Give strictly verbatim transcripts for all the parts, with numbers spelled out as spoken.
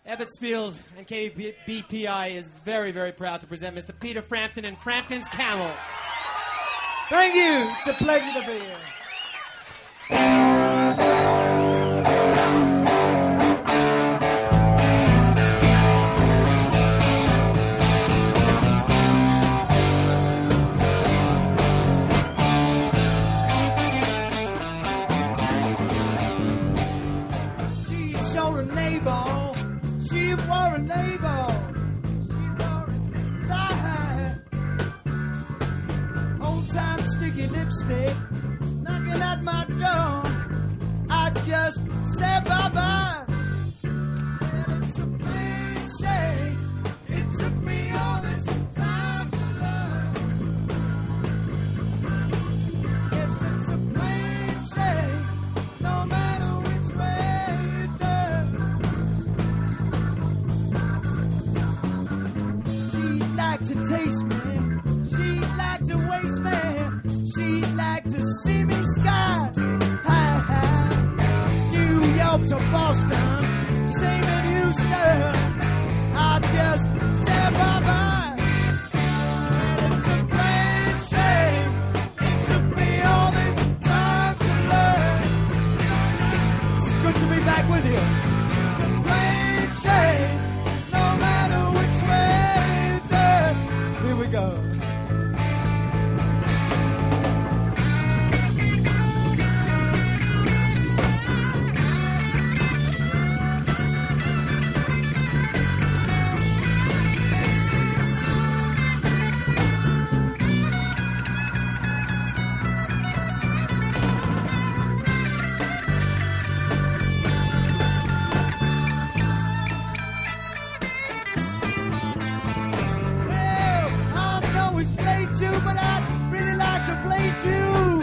Ebbetsfield and K B P I is very, very proud to present Mister Peter Frampton and Frampton's Camel. Thank you. It's a pleasure to be here. She showed a neighbor. She wore a neighbor. She wore a tie. Old time sticky lipstick knocking at my door. I just said bye bye. Well, it's a plain shame. It took me all this time to learn. Yes, it's a plain shame. No matter which way you turn. She'd like to taste me. She'd like to waste me. She'd like to see me sky high, high. New York to Boston, same in Houston. I just said bye bye. And it's a plain shame. It took me all this time to learn. It's good to be back with you. It's a plain shame. No matter which way you turn. Here we go. Well, I know it's late too, but I'd really like to play too.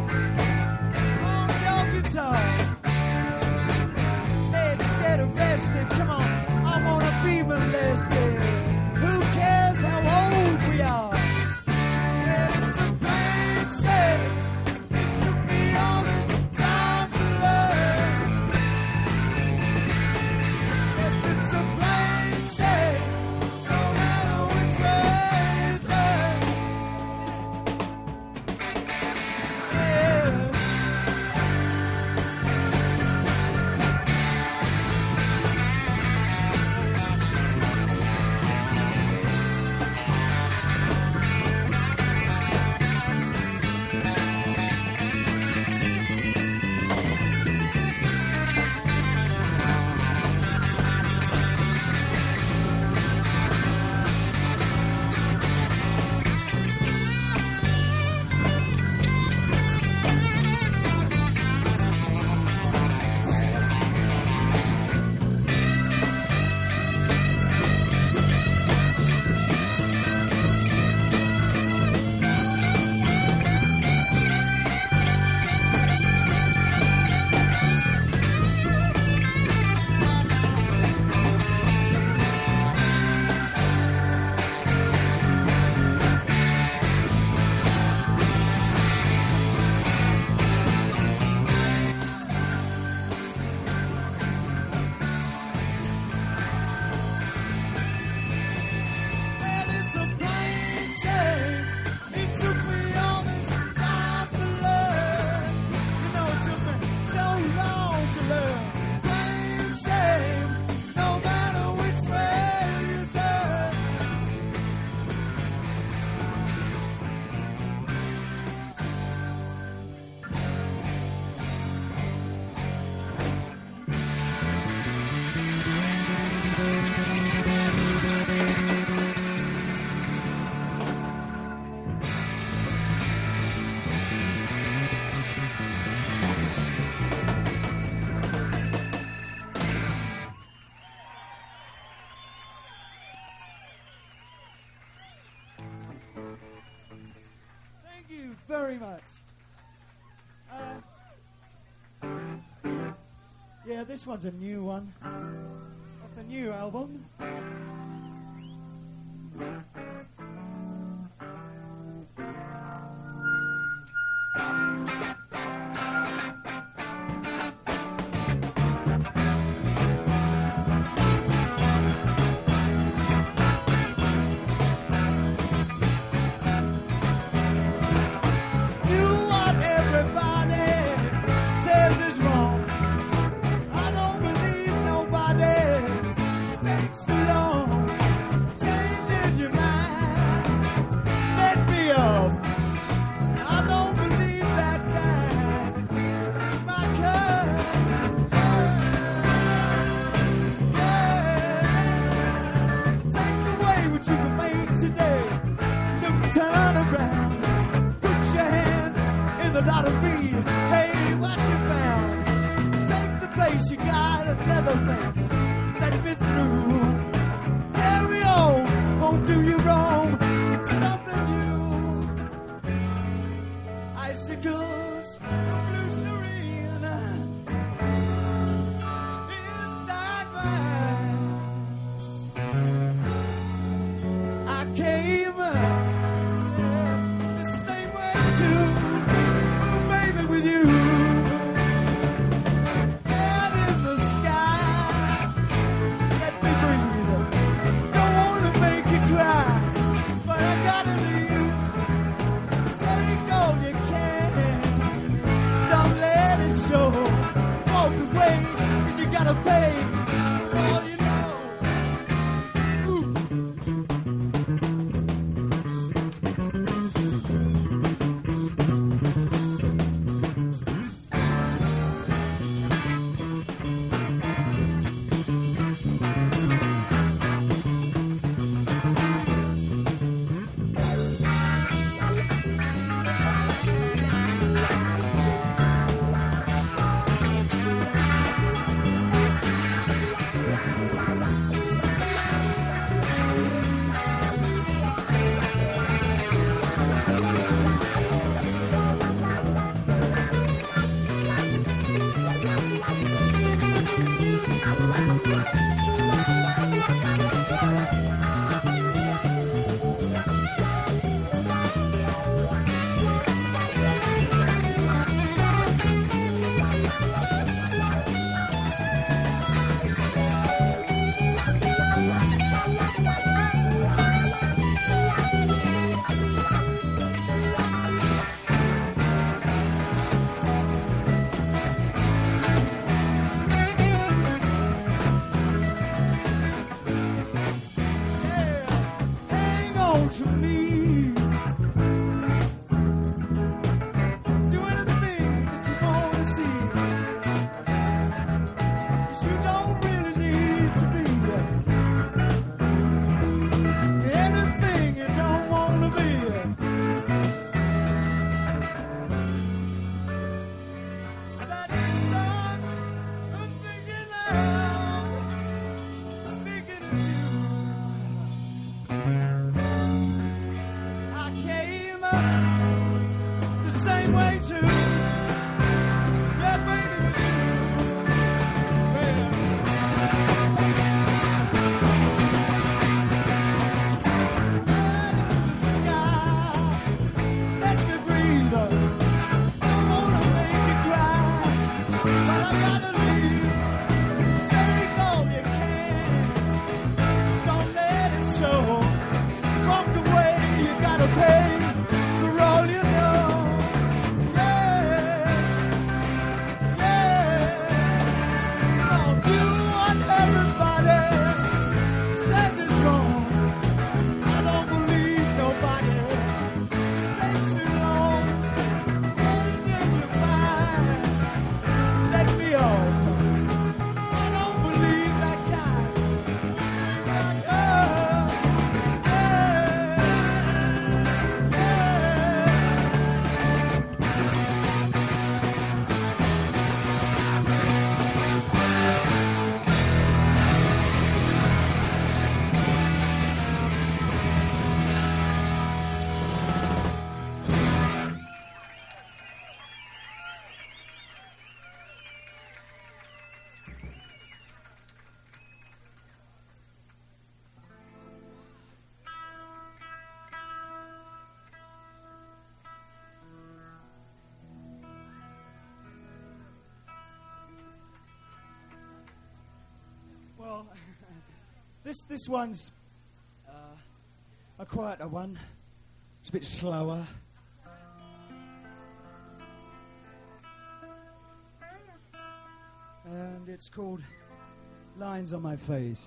On your guitar. Let's get arrested. Come on, I wanna be molested. Who cares how old we are? Well, it's a plain shame. It took me all this time to learn. Yes, it's a plain shame. No matter which way you turn. Yeah. Well, it's a plain shame. It took me all this time to learn. You know, it took me so long to learn. Plain shame. No matter which way you turn. Thank you very much. Uh, yeah, this one's a new one. Off the new album. let me through. Carry on, won't do you wrong. Something new. Icicles, blue serene. Inside my I came the same way too. Oh, baby, with you. Gotta pay for all you know. Ooh. To me, do anything that you want to see. 'Cause you don't really need to be anything you don't want to be. Setting sun, I'm thinking of, speaking of you. The same way too. Yeah, baby, with you. Baby. The sky, let me breathe. I wanna make you cry, but I gotta leave. Take all you can. Don't let it show. Walk away, you gotta pay. Well, this this one's uh, a quieter one. It's a bit slower. And it's called Lines on My Face.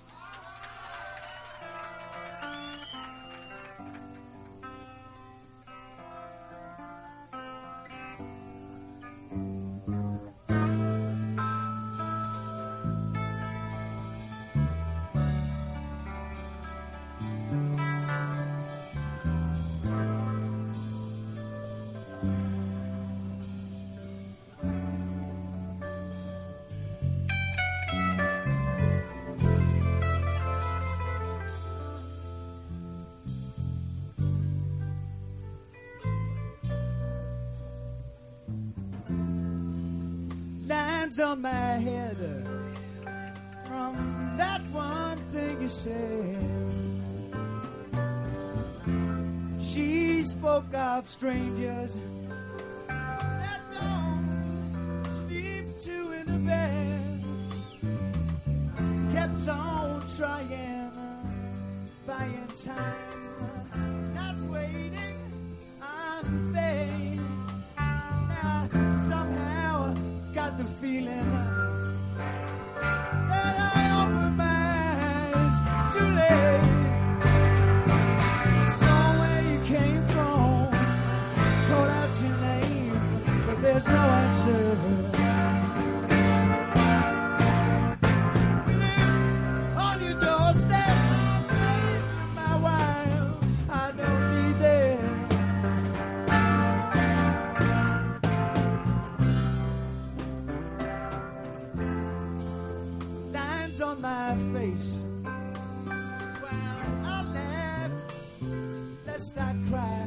Lines on my head from that one thing you said. She spoke of strangers that don't sleep two in the bed. Kept on trying, buying time, not waiting on fate. Now somehow got the feeling that I opened my eyes too late. Saw where you came from, called out your name, but there's no answer. Live on your doorstep, my wife, I don't need that. Lines on my face. Well, I laugh, let's not cry.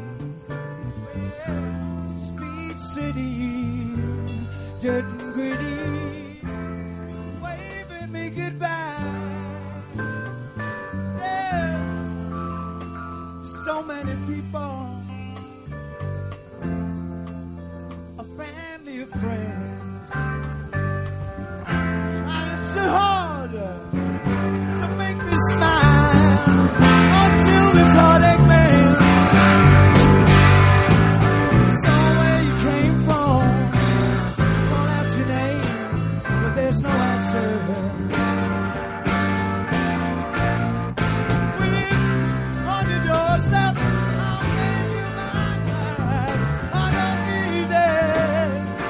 Well, Speed City, dirt and gritty, waving me goodbye. There's so many people, a family of friends. Trying so hard to make me smile until this heartache man saw where you came from, call out your name, but there's no answer. We live on your doorstep, I'll make you mine. I don't need that.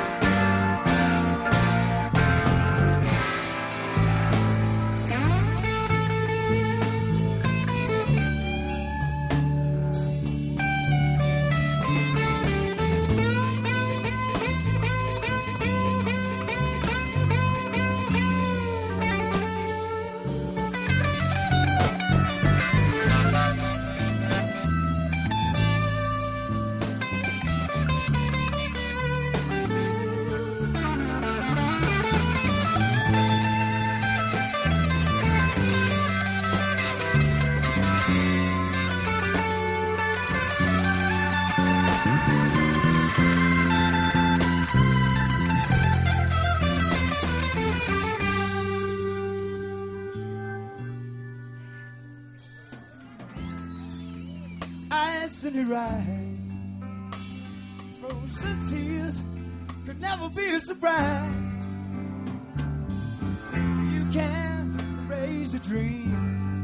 Ice in your eye, frozen tears could never be a surprise. You can't erase a dream,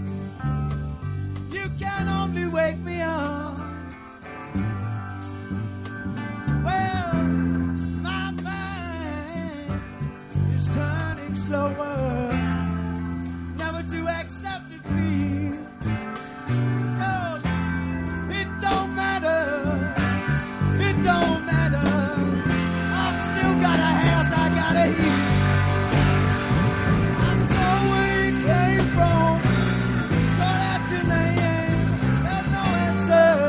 you can only wake me up. Well, my mind is turning slower, never to accept it be. 'Cause it don't matter, it don't matter. I've still got a house, I got a heat. I know where you came from, call out your name, there's no answer.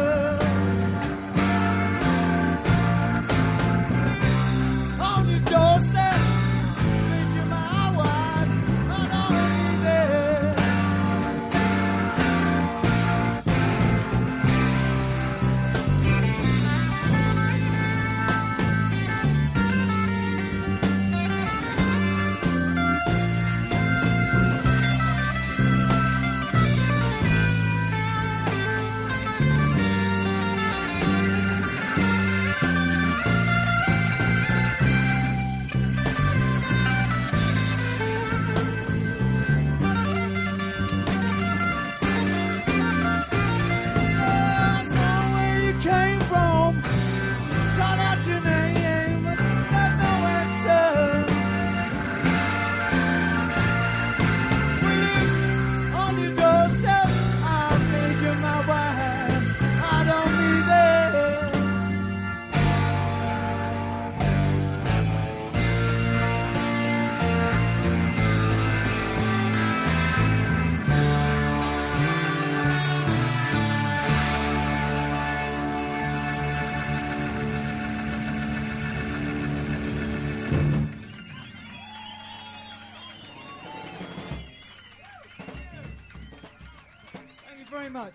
very much.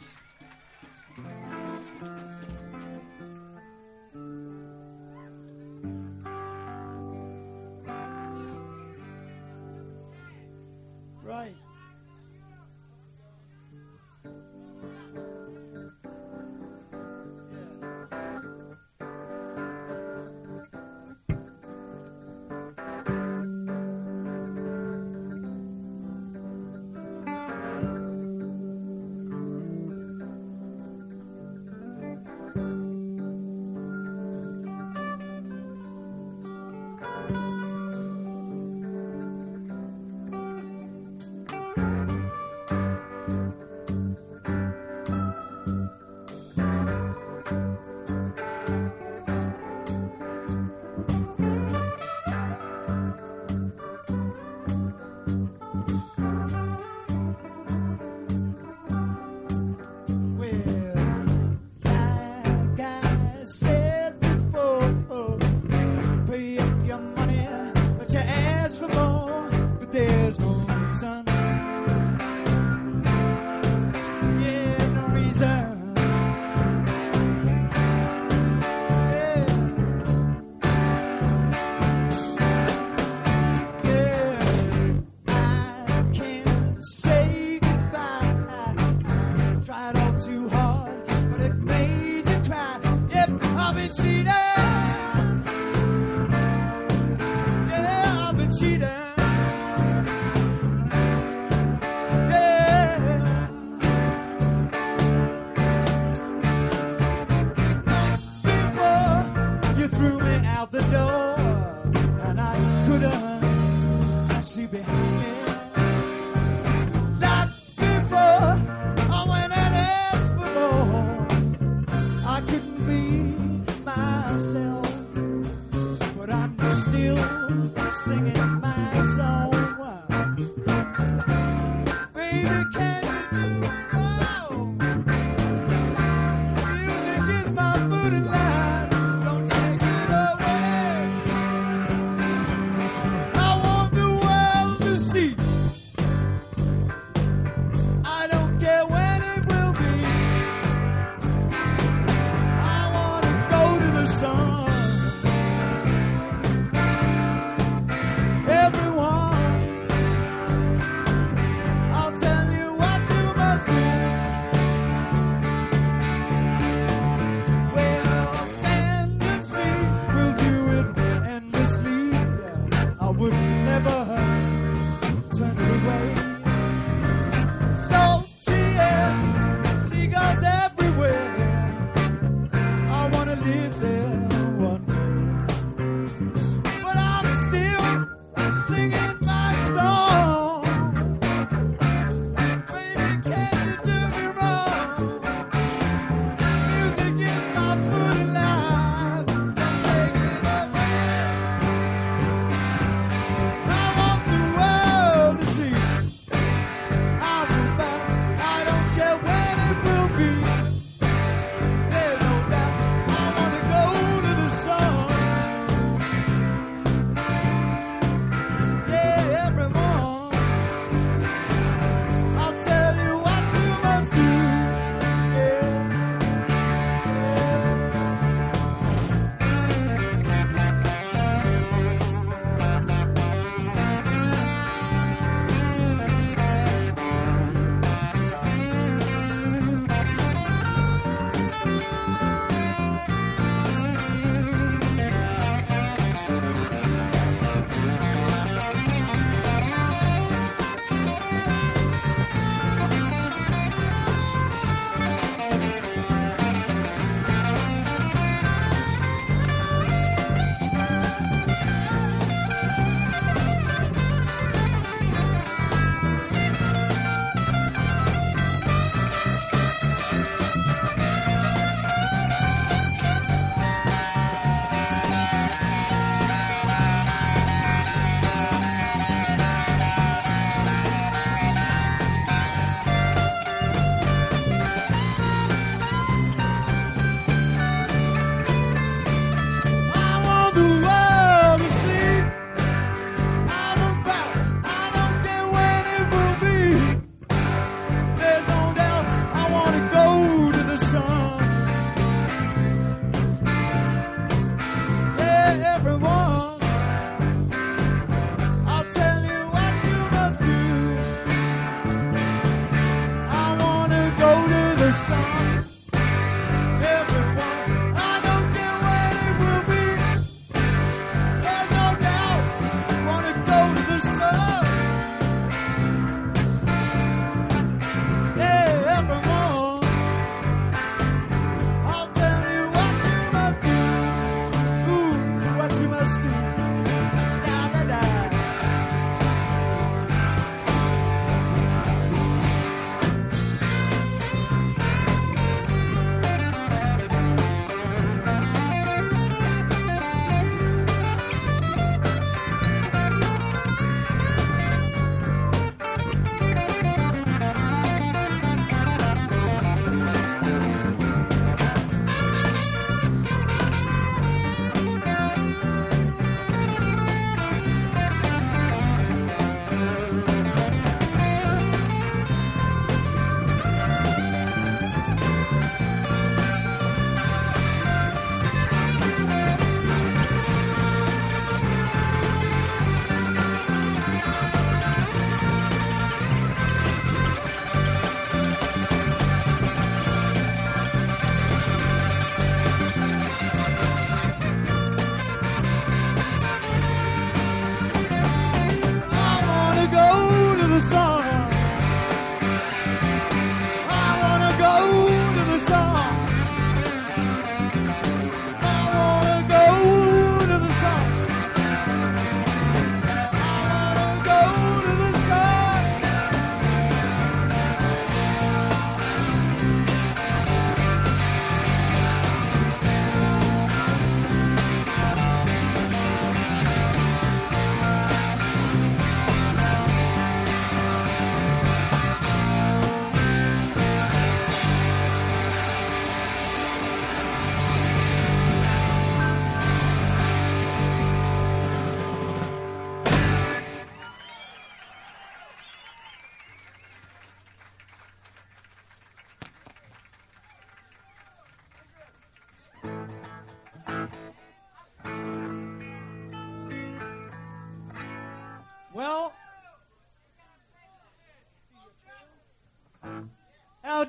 Right.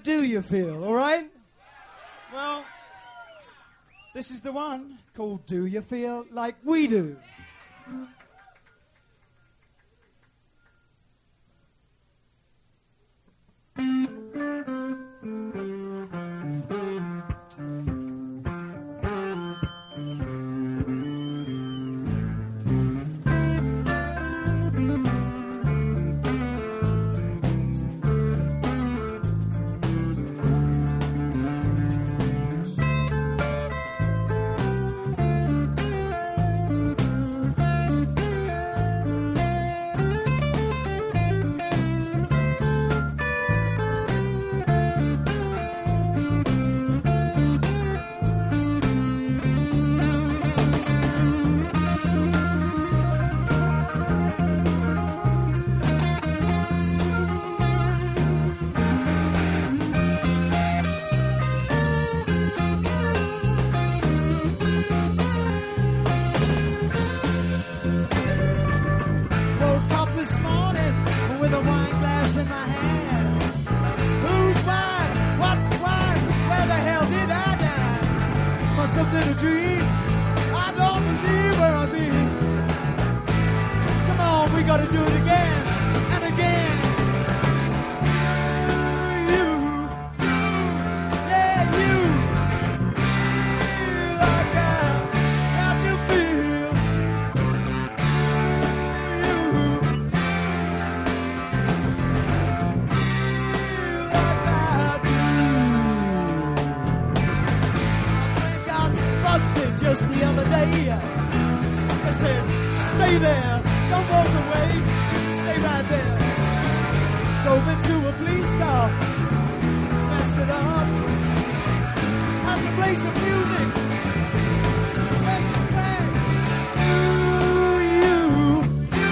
do you feel, all right? Well, this is the one called Do You Feel Like We Do? Just the other day, I said, stay there, don't walk away, stay right there. Drove into a police car, messed it up, had to play some music, went to play. You, you, you,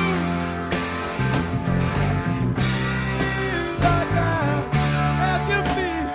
like that, how'd you feel?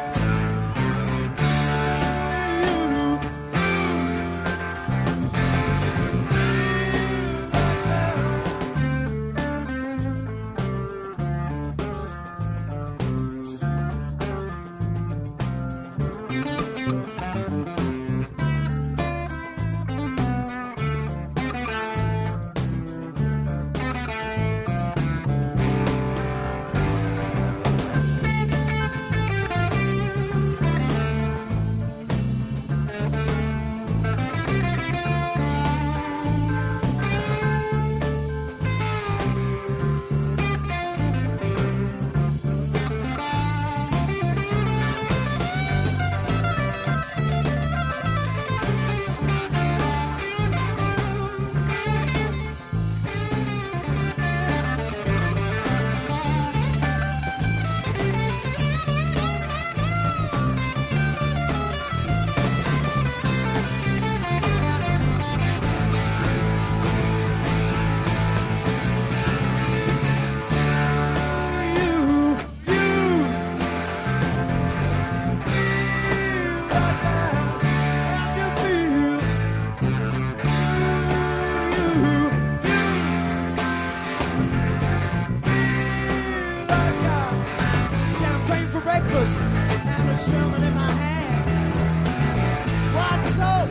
And a Sherman in my hand. One toe,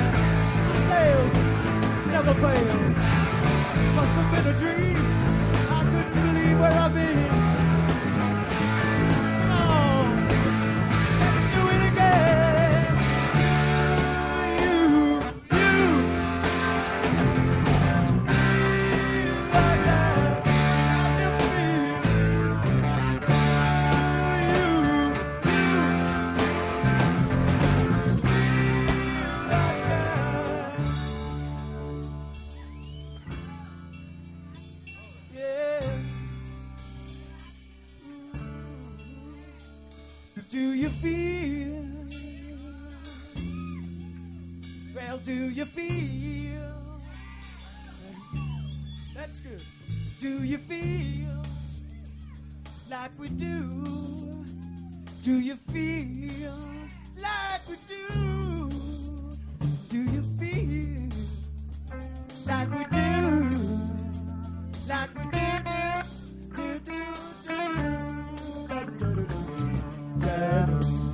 tail, never failed. Must have been a dream. I couldn't believe where I've been. No, let's do it again. You, you, like that, how you feel? Do you feel? Well, do you feel? That's good. Do you feel like we do? Do you feel like we do? Do you feel like we do? Like we do? Do, do, do, do, do, do, do. Yeah.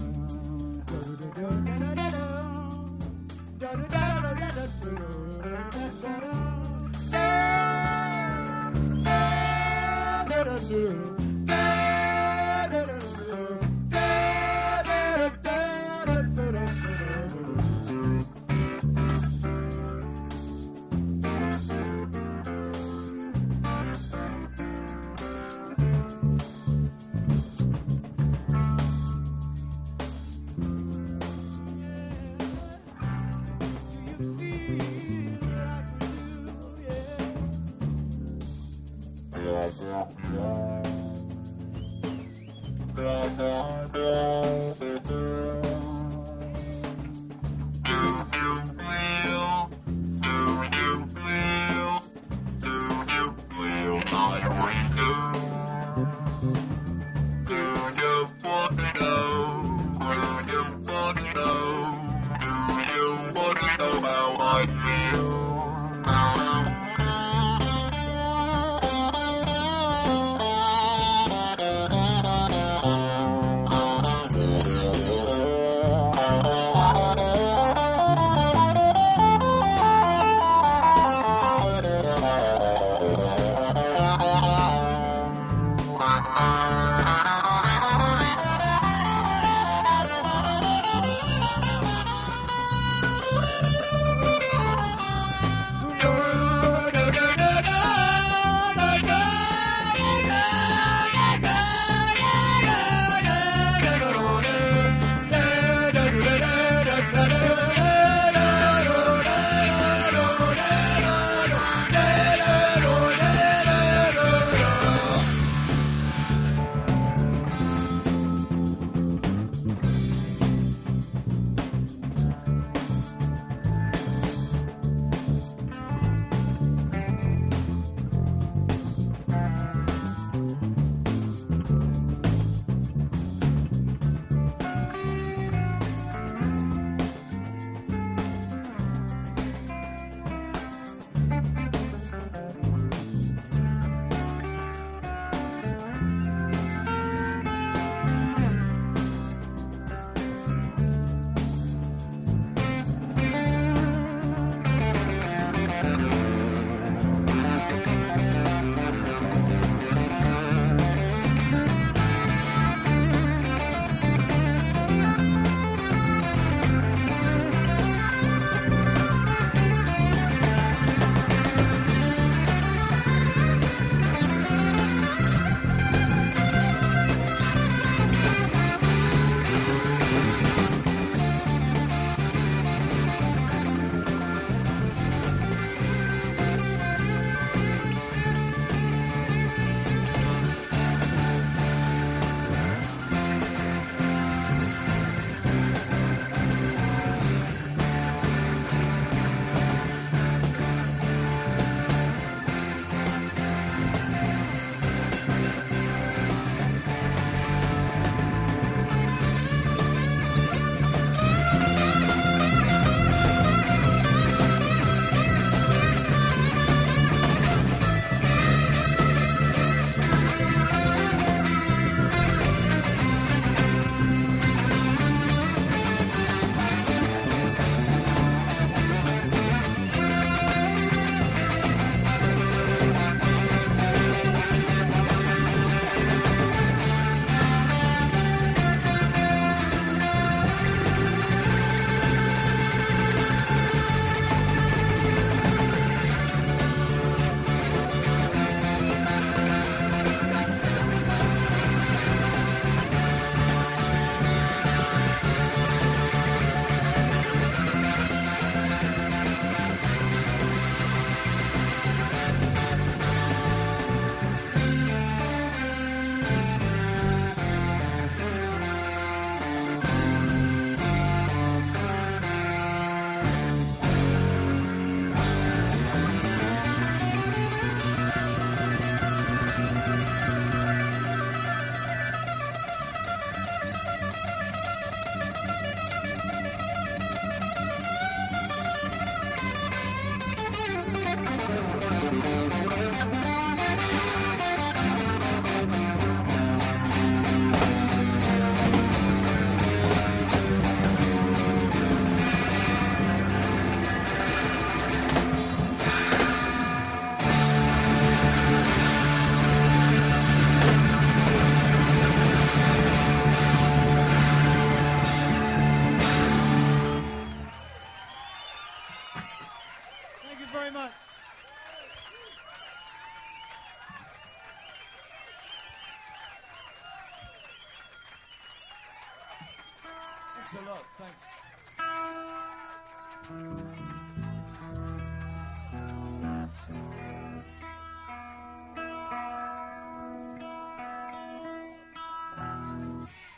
Thanks a lot. Thanks.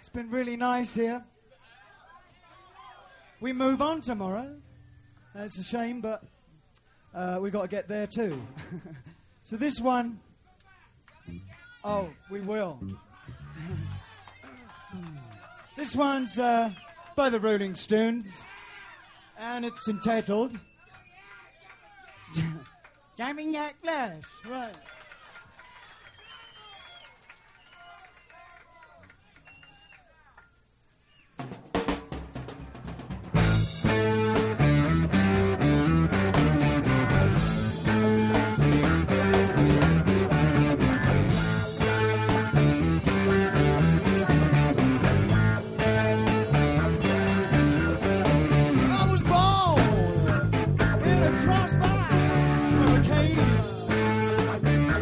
It's been really nice here. We move on tomorrow. Uh, it's a shame, but uh, we've got to get there too. So this one... Oh, we will. This one's uh, by the Rolling Stones, and it's entitled... Jamming That Flash. Right. Crossfire hurricane.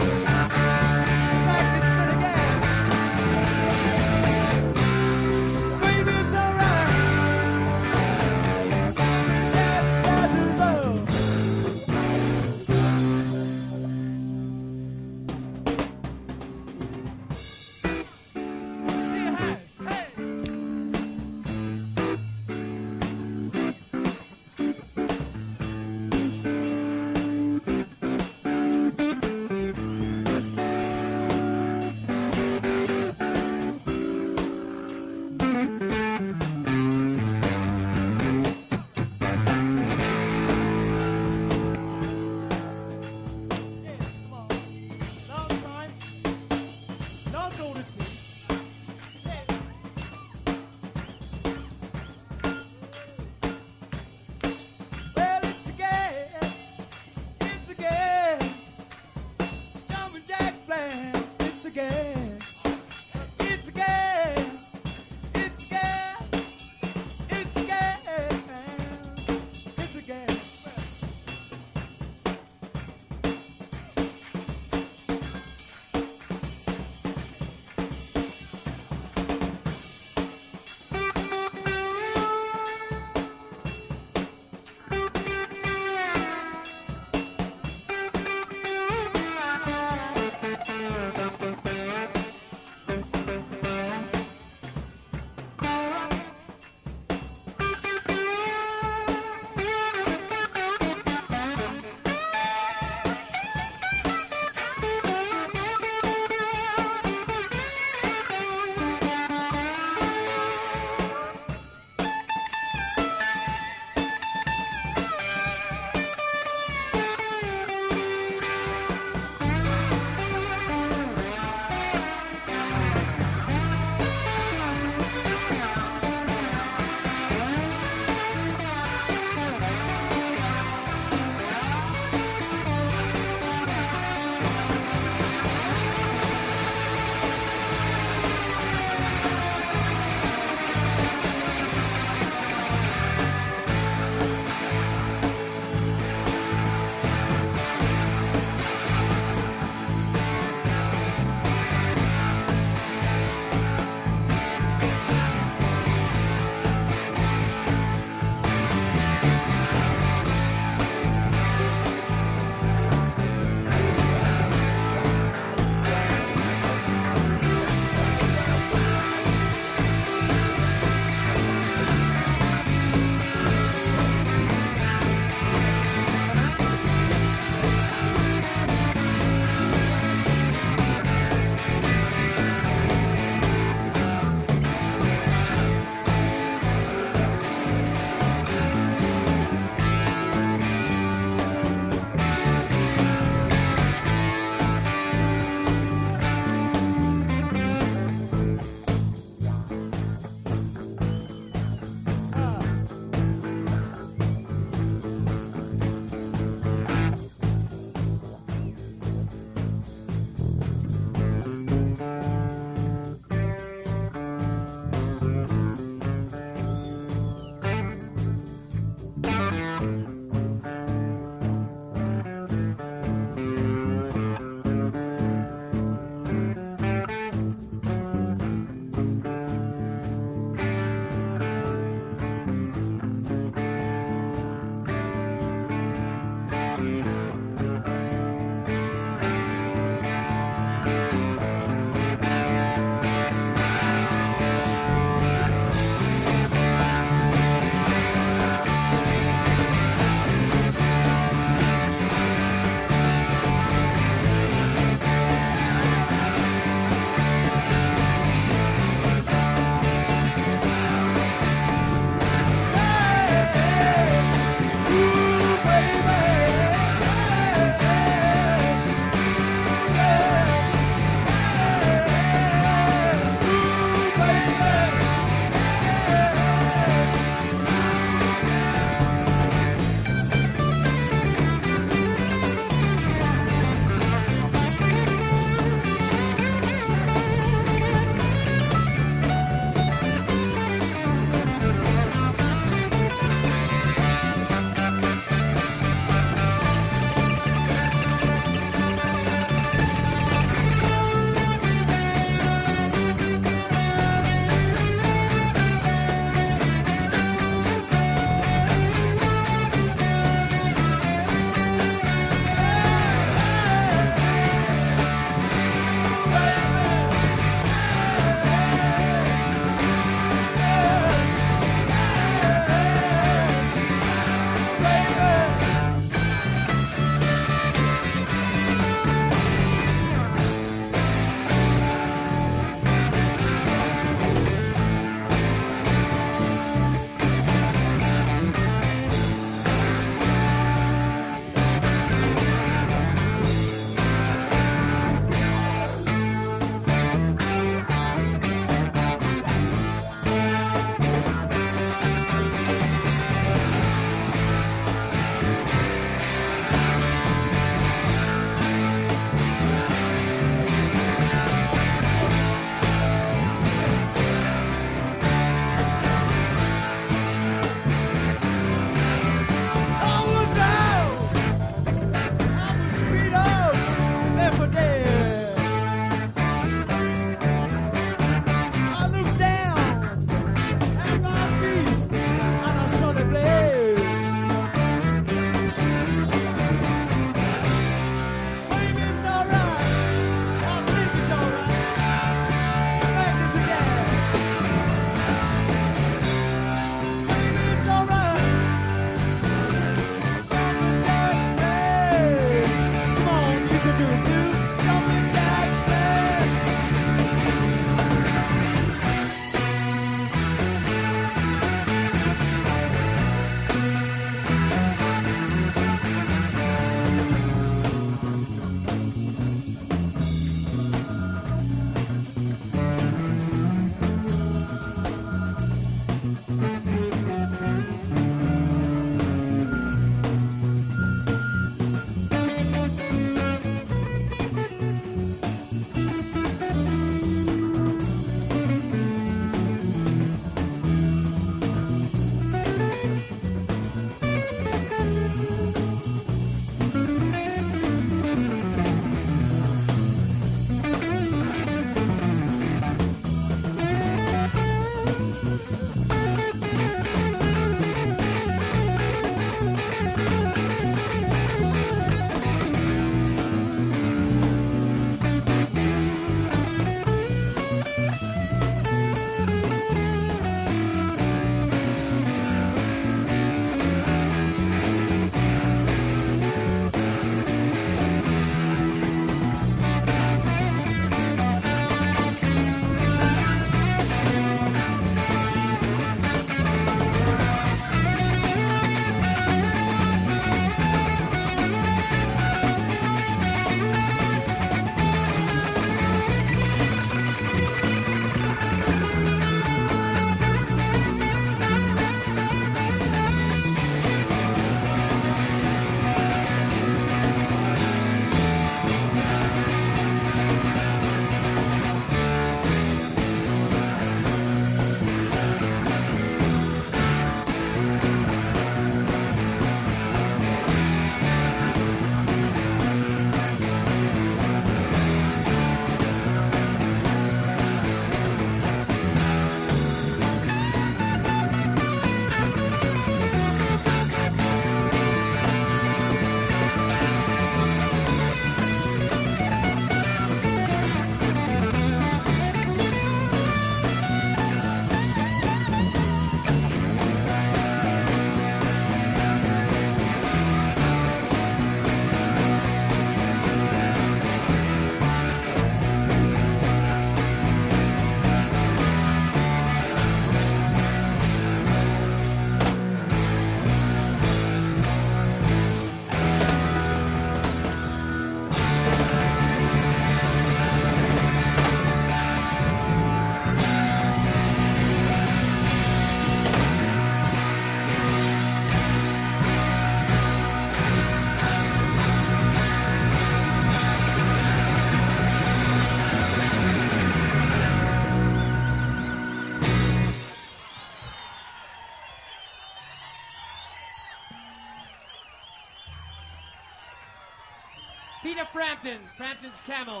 Peter Frampton, Frampton's Camel.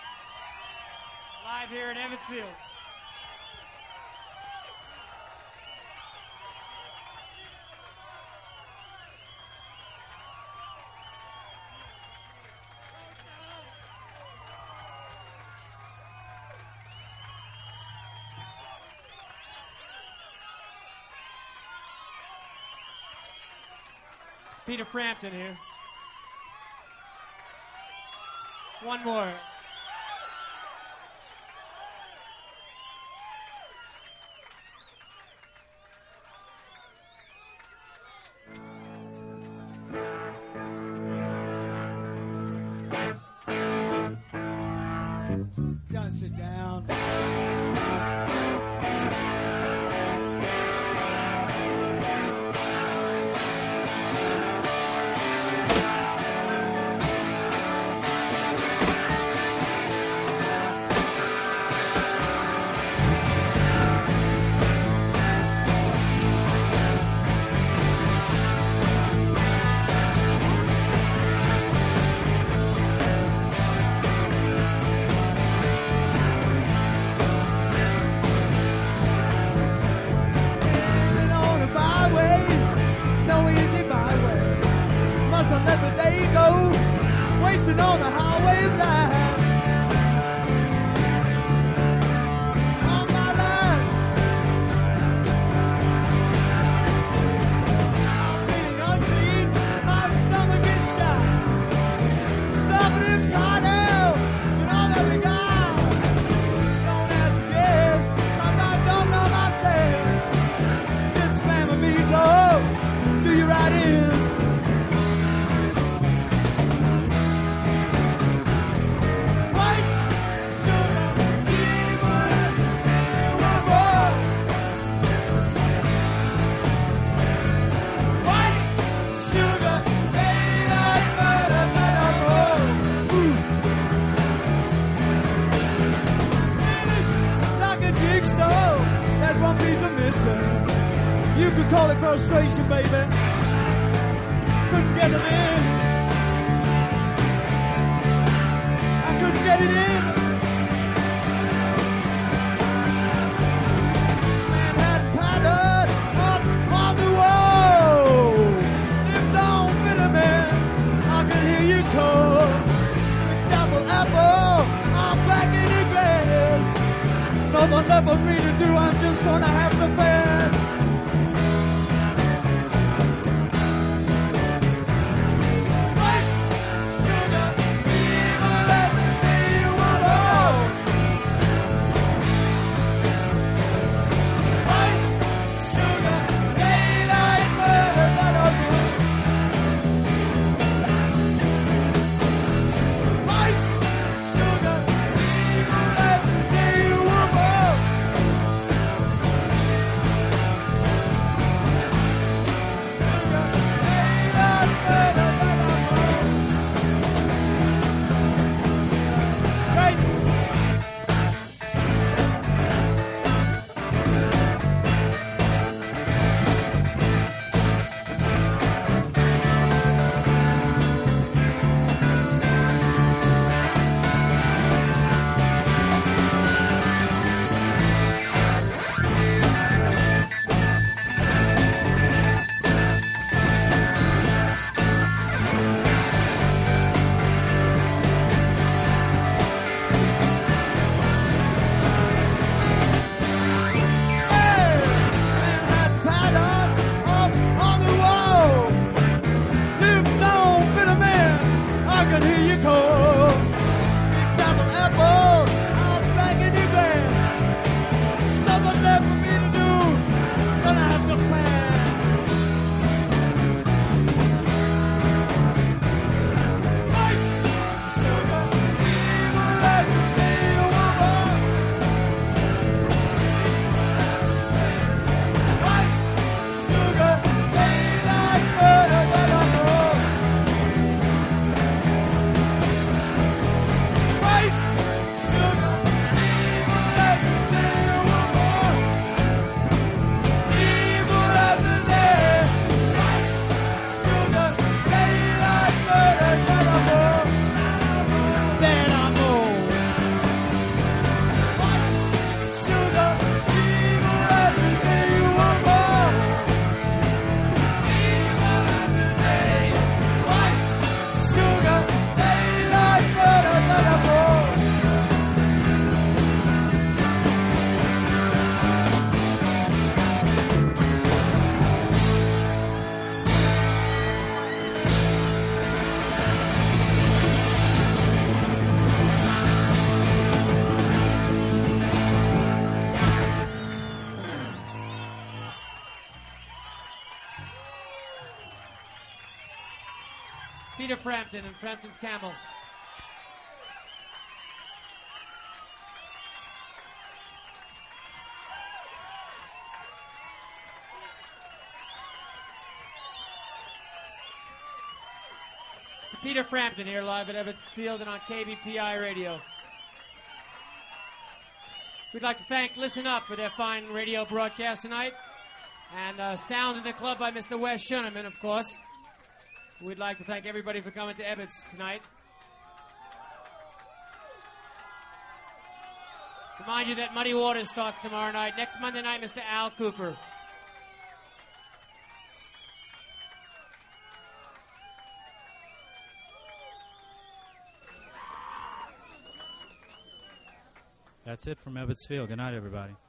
Live here in Evansville. Peter Frampton here. One more. John, sit down. On the highway of life, all my life, I'm feeling unclean, my stomach is shot, somebody's hot out, and all that we got, don't ask again, 'cause I don't know myself, just slam a meatloaf, do you right in. You could call it frustration, baby. Couldn't get them in. I couldn't get it in. Manhattan pattern up on the wall. Lives on vitamin. I can hear you call. Double apple. I'm back in the grass. Nothing left for me to do. I'm just gonna have to pass. Sugar, evil, let me Peter Frampton and Frampton's Camel. It's Peter Frampton here live at Ebbets Field and on K B P I Radio. We'd like to thank Listen Up for their fine radio broadcast tonight. And uh, sound in the club by Mister Wes Schuneman, of course. We'd like to thank everybody for coming to Ebbets tonight. Remind you that Muddy Waters starts tomorrow night. Next Monday night, Mister Al Cooper. That's it from Ebbets Field. Good night, everybody.